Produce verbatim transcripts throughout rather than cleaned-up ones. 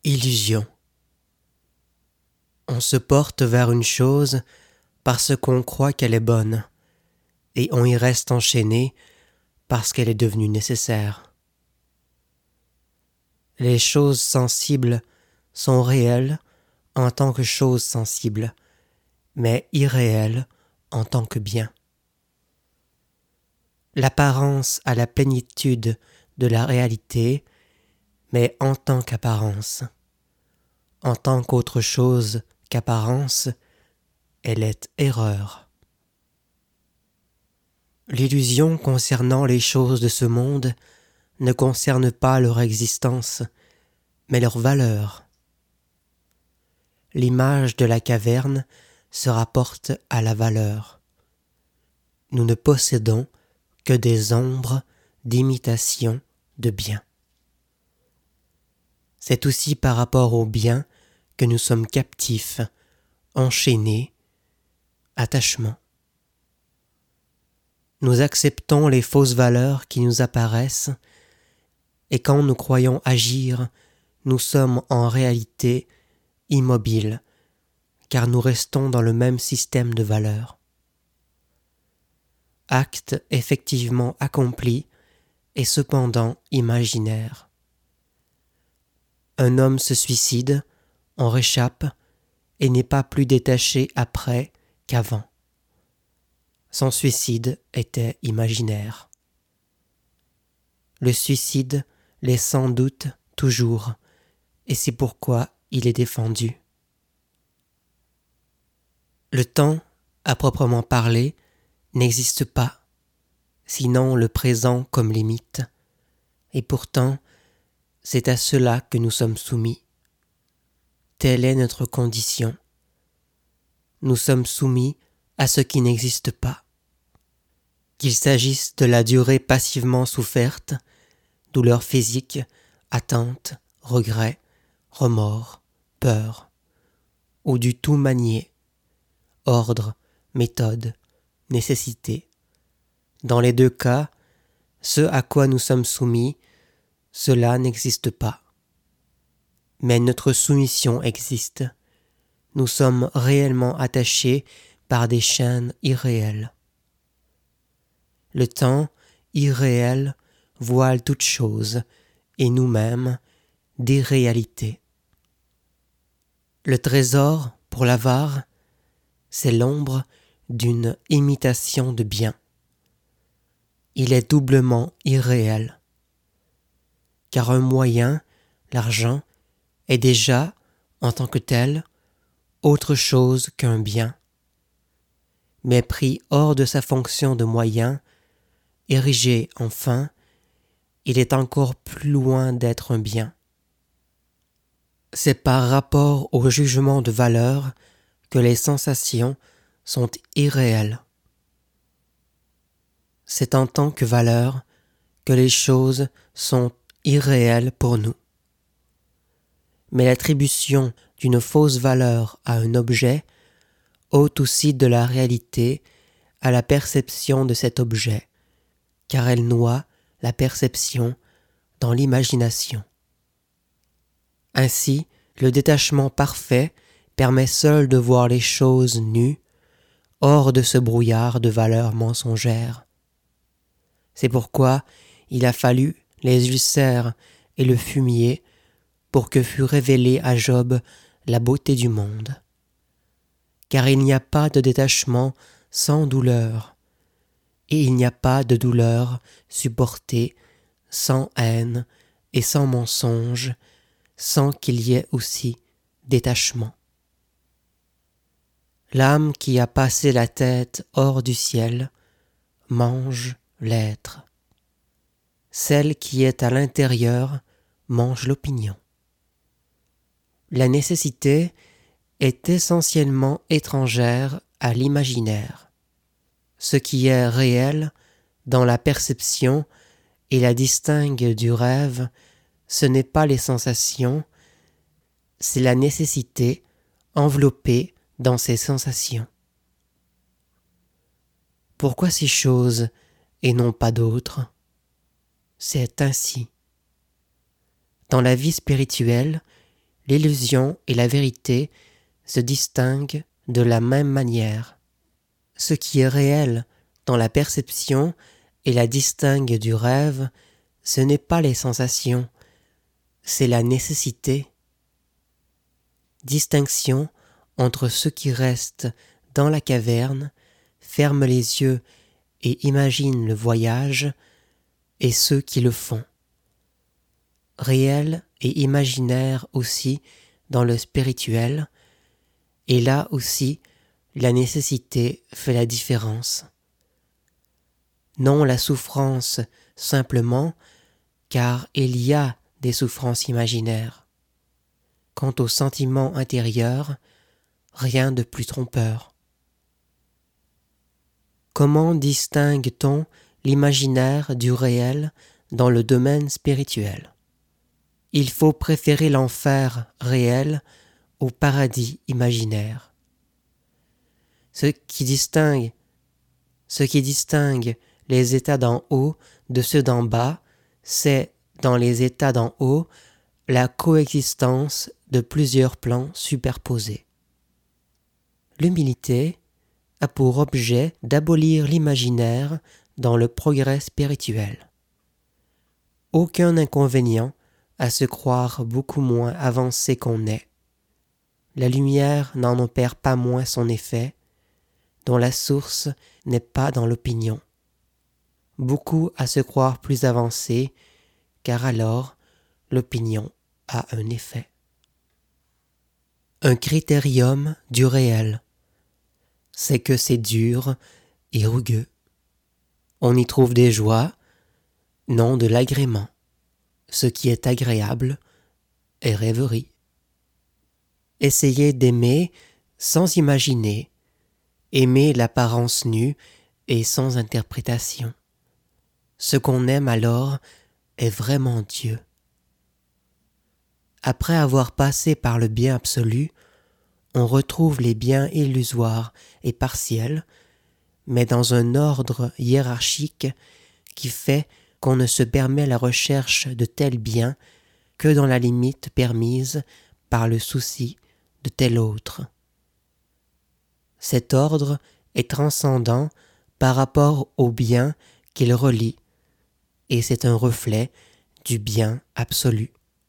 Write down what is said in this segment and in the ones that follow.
Illusion. On se porte vers une chose parce qu'on croit qu'elle est bonne, et on y reste enchaîné parce qu'elle est devenue nécessaire. Les choses sensibles sont réelles en tant que choses sensibles, mais irréelles en tant que bien. L'apparence a la plénitude de la réalité, mais en tant qu'apparence. En tant qu'autre chose qu'apparence, elle est erreur. L'illusion concernant les choses de ce monde ne concerne pas leur existence, mais leur valeur. L'image de la caverne se rapporte à la valeur. Nous ne possédons que des ombres d'imitation de bien. C'est aussi par rapport au bien que nous sommes captifs, enchaînés, attachements. Nous acceptons les fausses valeurs qui nous apparaissent, et quand nous croyons agir, nous sommes en réalité immobiles, car nous restons dans le même système de valeurs. Acte effectivement accompli et cependant imaginaire. Un homme se suicide, en réchappe et n'est pas plus détaché après qu'avant. Son suicide était imaginaire. Le suicide l'est sans doute toujours, et c'est pourquoi il est défendu. Le temps, à proprement parler, n'existe pas, sinon le présent comme limite, et pourtant, c'est à cela que nous sommes soumis. Telle est notre condition. Nous sommes soumis à ce qui n'existe pas. Qu'il s'agisse de la durée passivement soufferte, douleur physique, attente, regret, remords, peur, ou du tout manié, ordre, méthode, nécessité. Dans les deux cas, ce à quoi nous sommes soumis, cela n'existe pas. Mais notre soumission existe. Nous sommes réellement attachés par des chaînes irréelles. Le temps, irréel, voile toute chose, et nous-mêmes, des réalités. Le trésor, pour l'avare, c'est l'ombre d'une imitation de bien. Il est doublement irréel, car un moyen, l'argent, est déjà, en tant que tel, autre chose qu'un bien, mais pris hors de sa fonction de moyen, érigé en fin, il est encore plus loin d'être un bien. C'est par rapport au jugement de valeur que les sensations sont irréelles. C'est en tant que valeur que les choses sont irréelles pour nous. Mais l'attribution d'une fausse valeur à un objet ôte aussi de la réalité à la perception de cet objet, car elle noie la perception dans l'imagination. Ainsi, le détachement parfait permet seul de voir les choses nues, hors de ce brouillard de valeurs mensongères. C'est pourquoi il a fallu les ulcères et le fumier pour que fût révélée à Job la beauté du monde. Car il n'y a pas de détachement sans douleur, et il n'y a pas de douleur supportée sans haine et sans mensonge, sans qu'il y ait aussi détachement. L'âme qui a passé la tête hors du ciel mange l'être. Celle qui est à l'intérieur mange l'opinion. La nécessité est essentiellement étrangère à l'imaginaire. Ce qui est réel dans la perception et la distingue du rêve, ce n'est pas les sensations, c'est la nécessité enveloppée dans ces sensations. Pourquoi ces choses et non pas d'autres? C'est ainsi. Dans la vie spirituelle, l'illusion et la vérité se distinguent de la même manière. Ce qui est réel dans la perception et la distingue du rêve, ce n'est pas les sensations, c'est la nécessité. Distinction entre ceux qui restent dans la caverne, ferment les yeux et imaginent le voyage, et ceux qui le font. Réel et imaginaire aussi dans le spirituel, et là aussi la nécessité fait la différence. Non la souffrance simplement, car il y a des souffrances imaginaires. Quant au sentiment intérieur, rien de plus trompeur. Comment distingue-t-on l'imaginaire du réel dans le domaine spirituel? Il faut préférer l'enfer réel au paradis imaginaire. Ce qui distingue, ce qui distingue les états d'en haut de ceux d'en bas, c'est, dans les états d'en haut, la coexistence de plusieurs plans superposés. L'humilité a pour objet d'abolir l'imaginaire dans le progrès spirituel. Aucun inconvénient à se croire beaucoup moins avancé qu'on est. La lumière n'en opère pas moins son effet, dont la source n'est pas dans l'opinion. Beaucoup à se croire plus avancé, car alors l'opinion a un effet. Un critérium du réel, c'est que c'est dur et rugueux. On y trouve des joies, non de l'agrément. Ce qui est agréable est rêverie. Essayez d'aimer sans imaginer, aimer l'apparence nue et sans interprétation. Ce qu'on aime alors est vraiment Dieu. Après avoir passé par le bien absolu, on retrouve les biens illusoires et partiels, mais dans un ordre hiérarchique qui fait qu'on ne se permet la recherche de tels biens que dans la limite permise par le souci de tel autre. Cet ordre est transcendant par rapport au bien qu'il relie, et c'est un reflet du bien absolu.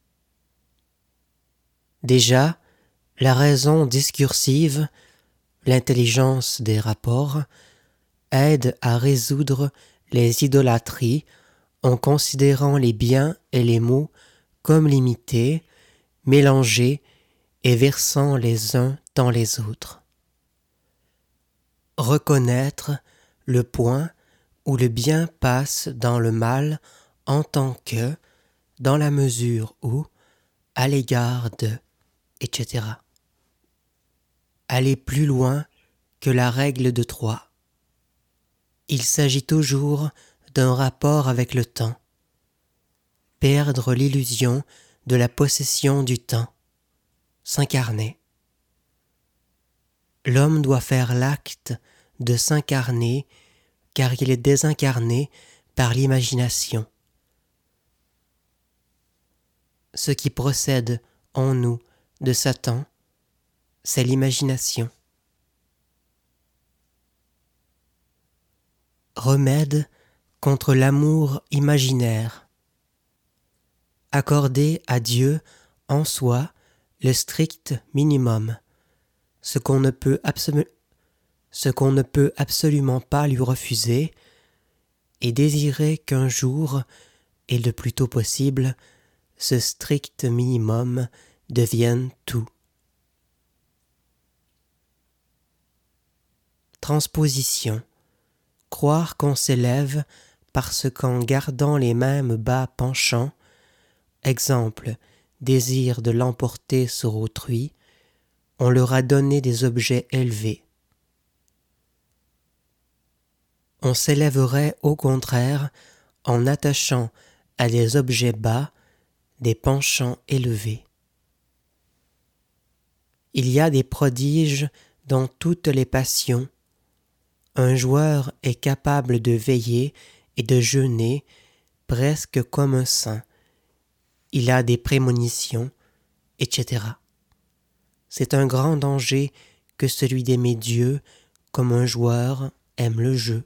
Déjà, la raison discursive, l'intelligence des rapports, aide à résoudre les idolâtries en considérant les biens et les maux comme limités, mélangés et versant les uns dans les autres. Reconnaître le point où le bien passe dans le mal en tant que, dans la mesure où, à l'égard de, et cetera. Aller plus loin que la règle de trois. Il s'agit toujours d'un rapport avec le temps. Perdre l'illusion de la possession du temps. S'incarner. L'homme doit faire l'acte de s'incarner car il est désincarné par l'imagination. Ce qui procède en nous de Satan, c'est l'imagination. Remède contre l'amour imaginaire. Accorder à Dieu en soi le strict minimum, ce qu'on ne peut absolu- ce qu'on ne peut absolument pas lui refuser, et désirer qu'un jour, et le plus tôt possible, ce strict minimum devienne tout. Transposition. Croire qu'on s'élève parce qu'en gardant les mêmes bas penchants, exemple, désir de l'emporter sur autrui, on leur a donné des objets élevés. On s'élèverait au contraire en attachant à des objets bas des penchants élevés. Il y a des prodiges dans toutes les passions. Un joueur est capable de veiller et de jeûner presque comme un saint. Il a des prémonitions, et cetera. C'est un grand danger que celui d'aimer Dieu comme un joueur aime le jeu.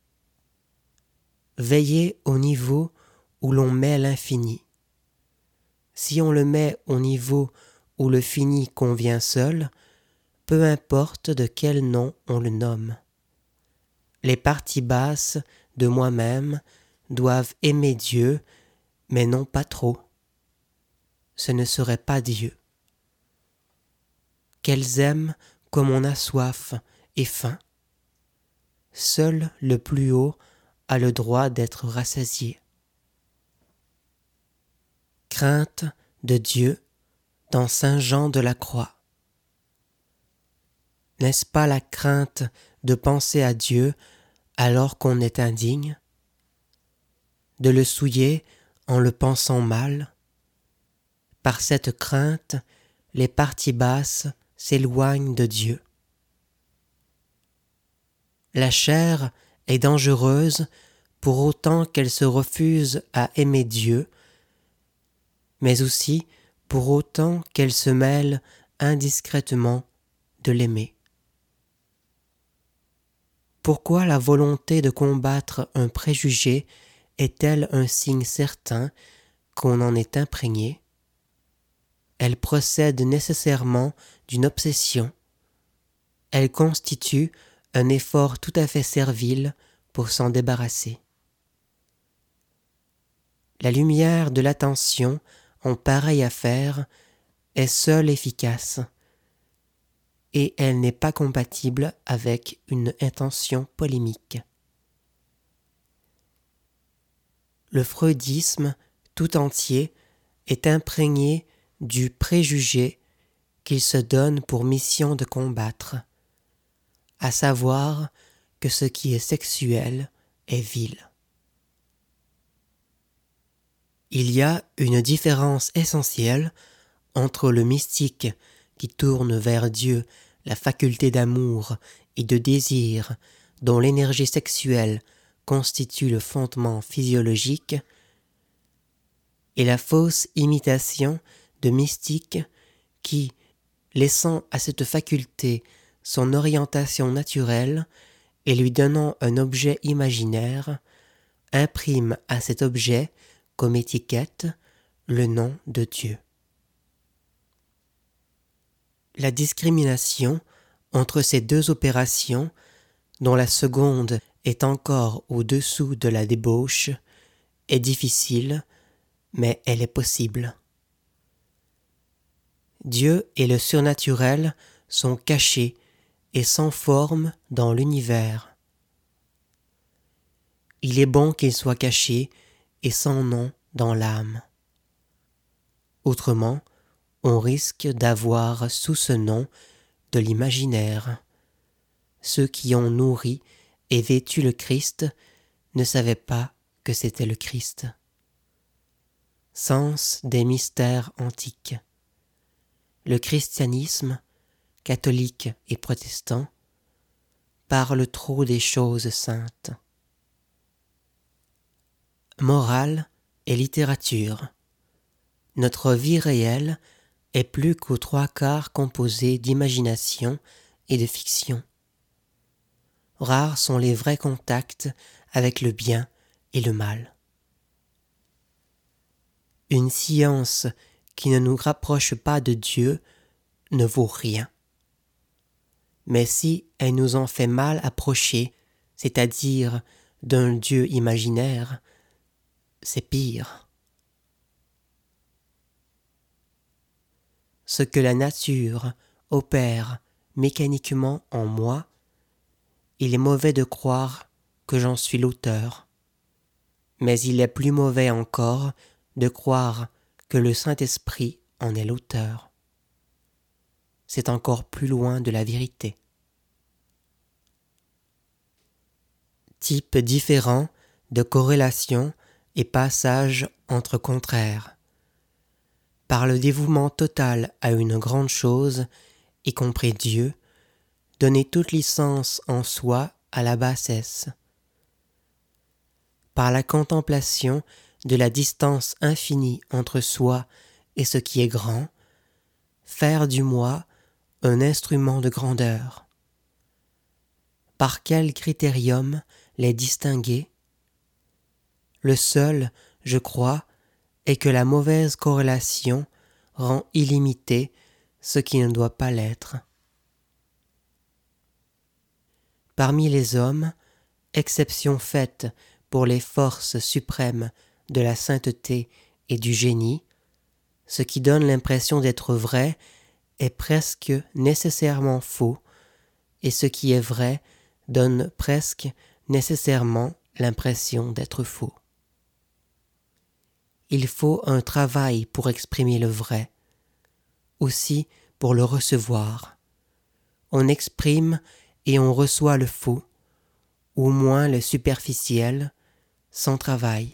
Veillez au niveau où l'on met l'infini. Si on le met au niveau où le fini convient seul, peu importe de quel nom on le nomme. Les parties basses de moi-même doivent aimer Dieu, mais non pas trop. Ce ne serait pas Dieu. Qu'elles aiment comme on a soif et faim. Seul le plus haut a le droit d'être rassasié. Crainte de Dieu dans Saint Jean de la Croix. N'est-ce pas la crainte de penser à Dieu alors qu'on est indigne? De le souiller en le pensant mal? Par cette crainte, les parties basses s'éloignent de Dieu. La chair est dangereuse pour autant qu'elle se refuse à aimer Dieu, mais aussi pour autant qu'elle se mêle indiscrètement de l'aimer. Pourquoi la volonté de combattre un préjugé est-elle un signe certain qu'on en est imprégné? Elle procède nécessairement d'une obsession. Elle constitue un effort tout à fait servile pour s'en débarrasser. La lumière de l'attention en pareille affaire est seule efficace, et elle n'est pas compatible avec une intention polémique. Le freudisme tout entier est imprégné du préjugé qu'il se donne pour mission de combattre, à savoir que ce qui est sexuel est vil. Il y a une différence essentielle entre le mystique qui tourne vers Dieu la faculté d'amour et de désir dont l'énergie sexuelle constitue le fondement physiologique, et la fausse imitation de mystique qui, laissant à cette faculté son orientation naturelle et lui donnant un objet imaginaire, imprime à cet objet comme étiquette le nom de Dieu. La discrimination entre ces deux opérations, dont la seconde est encore au-dessous de la débauche, est difficile, mais elle est possible. Dieu et le surnaturel sont cachés et sans forme dans l'univers. Il est bon qu'ils soient cachés et sans nom dans l'âme. Autrement, on risque d'avoir sous ce nom de l'imaginaire. Ceux qui ont nourri et vêtu le Christ ne savaient pas que c'était le Christ. Sens des mystères antiques. Le christianisme, catholique et protestant, parle trop des choses saintes. Morale et littérature. Notre vie réelle est plus qu'aux trois quarts composée d'imagination et de fiction. Rares sont les vrais contacts avec le bien et le mal. Une science qui ne nous rapproche pas de Dieu ne vaut rien. Mais si elle nous en fait mal approcher, c'est-à-dire d'un Dieu imaginaire, c'est pire. Ce que la nature opère mécaniquement en moi, il est mauvais de croire que j'en suis l'auteur, mais il est plus mauvais encore de croire que le Saint-Esprit en est l'auteur. C'est encore plus loin de la vérité. Type différent de corrélation et passage entre contraires. Par le dévouement total à une grande chose, y compris Dieu, donner toute licence en soi à la bassesse. Par la contemplation de la distance infinie entre soi et ce qui est grand, faire du moi un instrument de grandeur. Par quel critérium les distinguer? Le seul, je crois, est que la mauvaise corrélation rend illimité ce qui ne doit pas l'être. Parmi les hommes, exception faite pour les forces suprêmes de la sainteté et du génie, ce qui donne l'impression d'être vrai est presque nécessairement faux, et ce qui est vrai donne presque nécessairement l'impression d'être faux. Il faut un travail pour exprimer le vrai, aussi pour le recevoir. On exprime et on reçoit le faux, ou moins le superficiel, sans travail.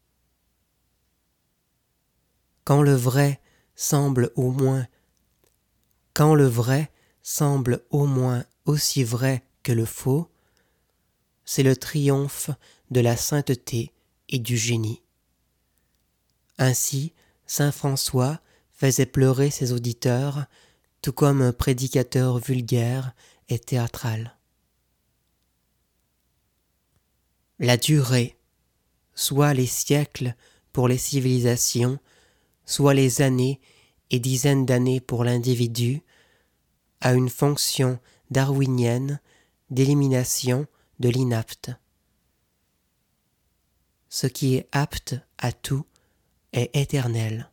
Quand le vrai semble au moins, quand le vrai semble au moins aussi vrai que le faux, c'est le triomphe de la sainteté et du génie. Ainsi, saint François faisait pleurer ses auditeurs, tout comme un prédicateur vulgaire et théâtral. La durée, soit les siècles pour les civilisations, soit les années et dizaines d'années pour l'individu, a une fonction darwinienne d'élimination de l'inapte. Ce qui est apte à tout est éternel.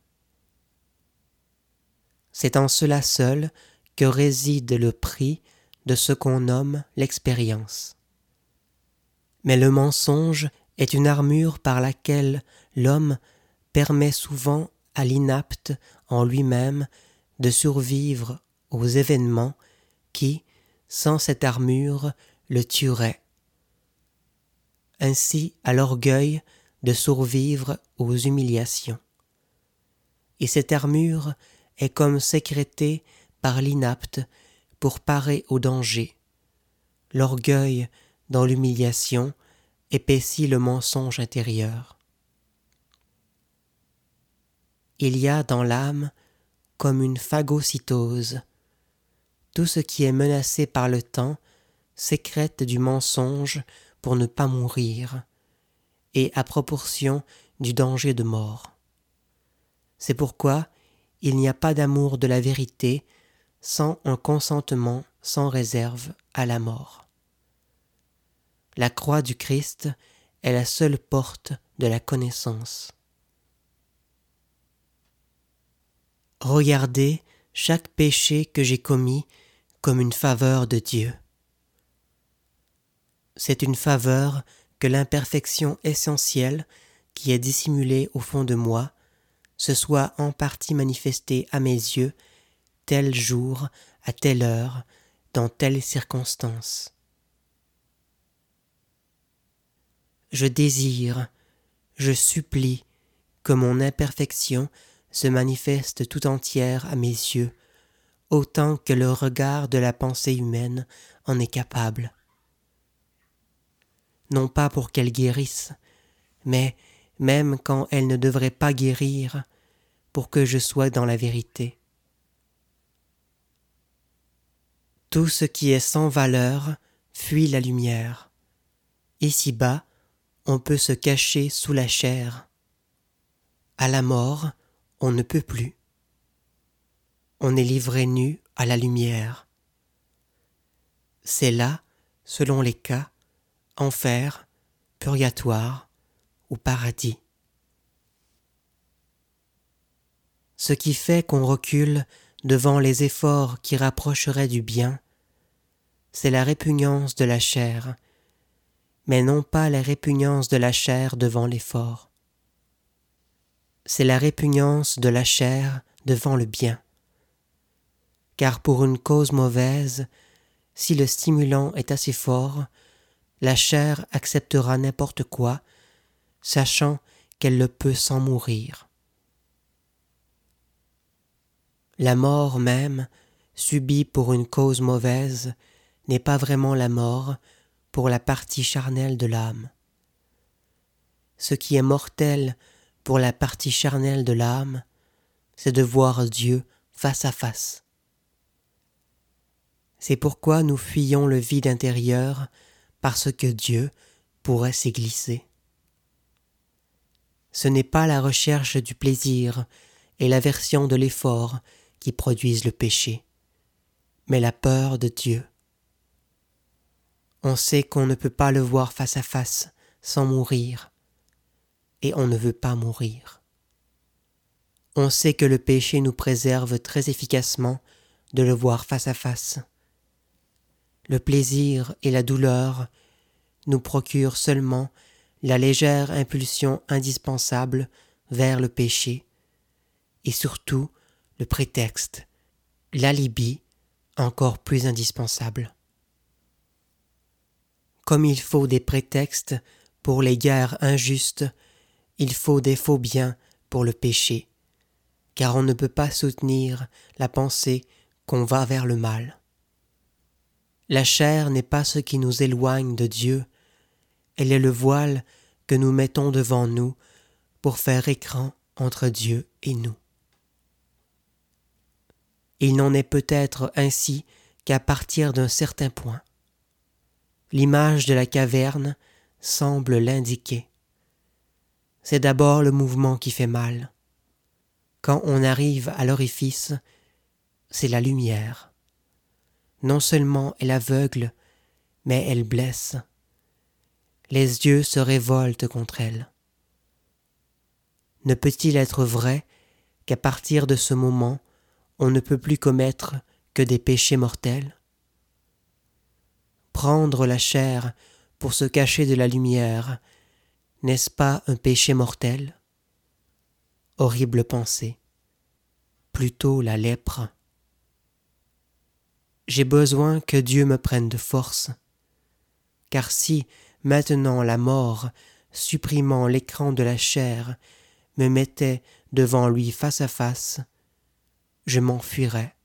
C'est en cela seul que réside le prix de ce qu'on nomme l'expérience. Mais le mensonge est une armure par laquelle l'homme permet souvent à l'inapte en lui-même de survivre aux événements qui, sans cette armure, le tueraient. Ainsi à l'orgueil de survivre aux humiliations. Et cette armure est comme sécrétée par l'inapte pour parer au danger. L'orgueil dans l'humiliation épaissit le mensonge intérieur. Il y a dans l'âme comme une phagocytose. Tout ce qui est menacé par le temps sécrète du mensonge pour ne pas mourir, et à proportion du danger de mort. C'est pourquoi il n'y a pas d'amour de la vérité sans un consentement sans réserve à la mort. La croix du Christ est la seule porte de la connaissance. Regardez chaque péché que j'ai commis comme une faveur de Dieu. C'est une faveur que l'imperfection essentielle qui est dissimulée au fond de moi se soit en partie manifestée à mes yeux tel jour, à telle heure, dans telle circonstance. Je désire, je supplie que mon imperfection se manifeste tout entière à mes yeux, autant que le regard de la pensée humaine en est capable. Non pas pour qu'elle guérisse, mais même quand elle ne devrait pas guérir, pour que je sois dans la vérité. Tout ce qui est sans valeur fuit la lumière. Ici-bas, on peut se cacher sous la chair. À la mort, on ne peut plus. On est livré nu à la lumière. C'est là, selon les cas, enfer, purgatoire ou paradis. Ce qui fait qu'on recule devant les efforts qui rapprocheraient du bien, c'est la répugnance de la chair, mais non pas la répugnance de la chair devant l'effort. C'est la répugnance de la chair devant le bien. Car pour une cause mauvaise, si le stimulant est assez fort, la chair acceptera n'importe quoi, sachant qu'elle le peut sans mourir. La mort même, subie pour une cause mauvaise, n'est pas vraiment la mort pour la partie charnelle de l'âme. Ce qui est mortel pour la partie charnelle de l'âme, c'est de voir Dieu face à face. C'est pourquoi nous fuyons le vide intérieur, parce que Dieu pourrait s'y glisser. Ce n'est pas la recherche du plaisir et l'aversion de l'effort qui produisent le péché, mais la peur de Dieu. On sait qu'on ne peut pas le voir face à face sans mourir, et on ne veut pas mourir. On sait que le péché nous préserve très efficacement de le voir face à face. Le plaisir et la douleur nous procurent seulement la légère impulsion indispensable vers le péché, et surtout le prétexte, l'alibi encore plus indispensable. Comme il faut des prétextes pour les guerres injustes, il faut des faux biens pour le péché, car on ne peut pas soutenir la pensée qu'on va vers le mal. La chair n'est pas ce qui nous éloigne de Dieu, elle est le voile que nous mettons devant nous pour faire écran entre Dieu et nous. Il n'en est peut-être ainsi qu'à partir d'un certain point. L'image de la caverne semble l'indiquer. C'est d'abord le mouvement qui fait mal. Quand on arrive à l'orifice, c'est la lumière. Non seulement elle aveugle, mais elle blesse. Les yeux se révoltent contre elle. Ne peut-il être vrai qu'à partir de ce moment, on ne peut plus commettre que des péchés mortels? Prendre la chair pour se cacher de la lumière, n'est-ce pas un péché mortel? Horrible pensée, plutôt la lèpre. J'ai besoin que Dieu me prenne de force, car si, maintenant la mort, supprimant l'écran de la chair, me mettait devant lui face à face, je m'enfuirais